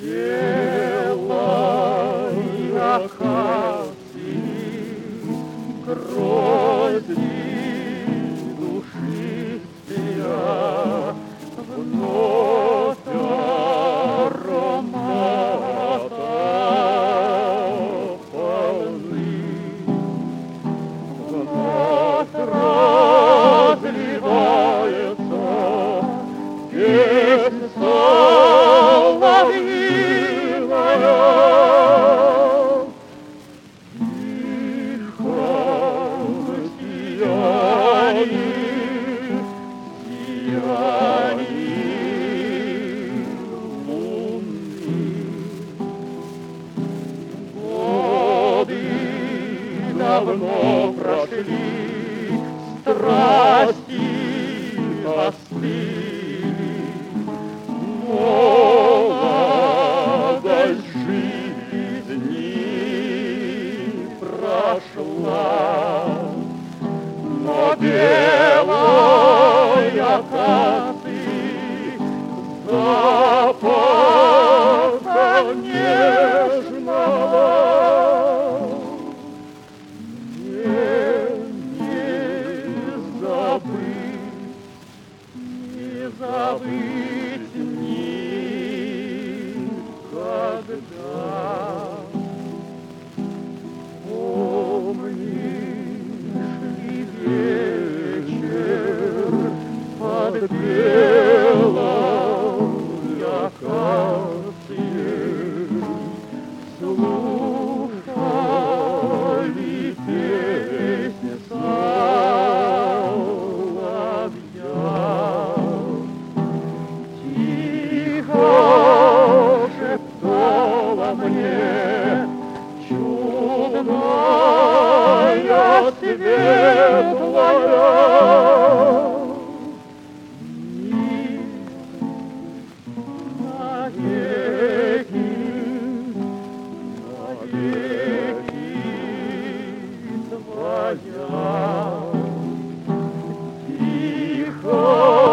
белой акации, грозди душистая, вновь аромата полны, вновь разливается песнь соловьиная. Тихо сияние луны. Годы давно прошли, страсти остыли, молодость жизни прошла, но белой акации запаха нежного не забыть никогда. Помнишь ли вечер под белой акацией, слушали песни соловья? Тихо шептала мне чудная светлая, навеки твоя. Тихо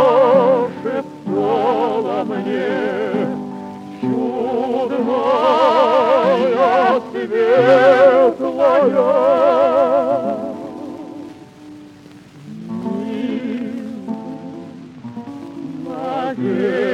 шептала мне чудная светлая, навеки